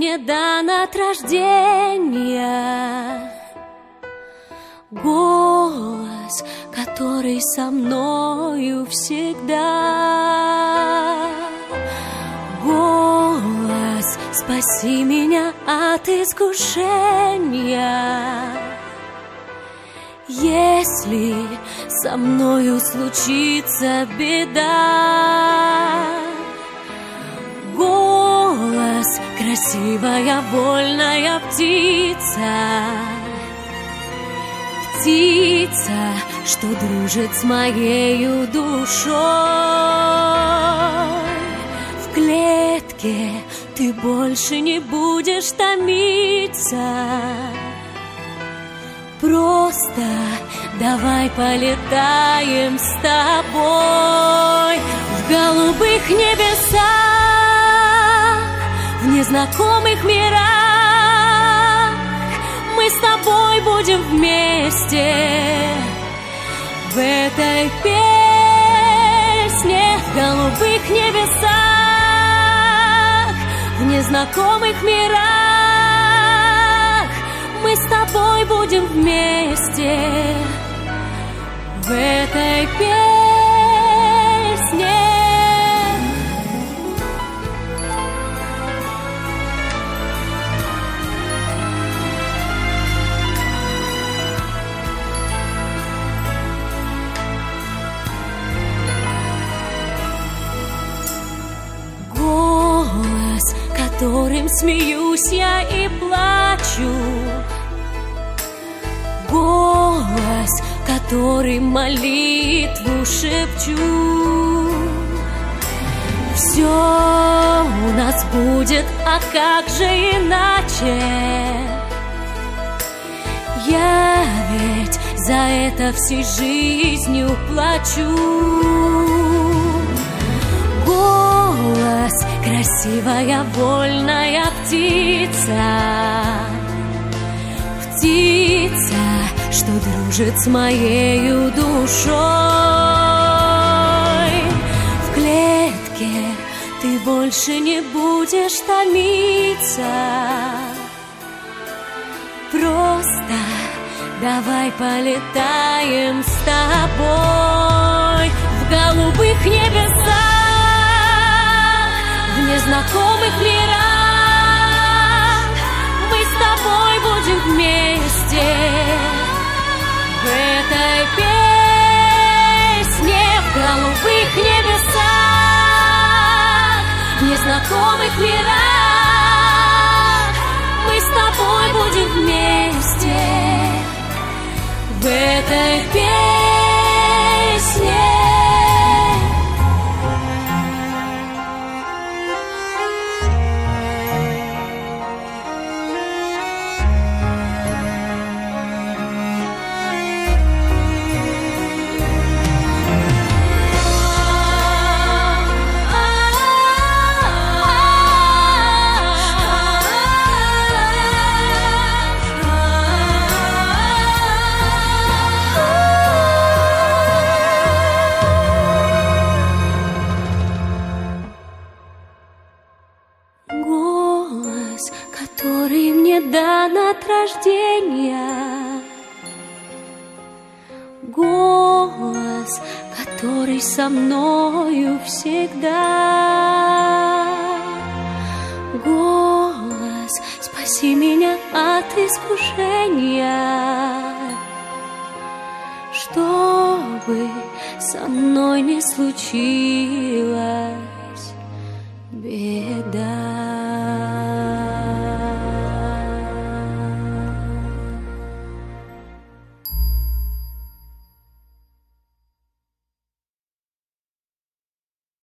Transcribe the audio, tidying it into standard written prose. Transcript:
мне дан от рождения. Голос, который со мною всегда. Голос, спаси меня от искушения. Если со мною случится беда, голос, красивая вольная птица, птица, что дружит с моею душой. В клетке ты больше не будешь томиться. Просто давай полетаем с тобой в голубых небесах, в незнакомых мирах. Мы с тобой будем вместе в этой песне, в голубых небесах, в незнакомых мирах. Мы с тобой будем вместе в этой песне. Голос, которым смеюсь я и плачу. Голос, который молитву шепчу. Все у нас будет, а как же иначе? Я ведь за это всей жизнью плачу. Голос, красивая вольная птица, птица, что дружит с моею душой. В клетке ты больше не будешь томиться. Просто давай полетаем с тобой в голубых небесах, в незнакомых мирах. Мы с тобой будем вместе в этой песне, в голубых небесах, в незнакомых мирах. Мы с тобой будем вместе в этой песне. Голос, который мне дан от рождения. Голос, который со мною всегда. Голос, спаси меня от искушения. Что бы со мной ни случилось,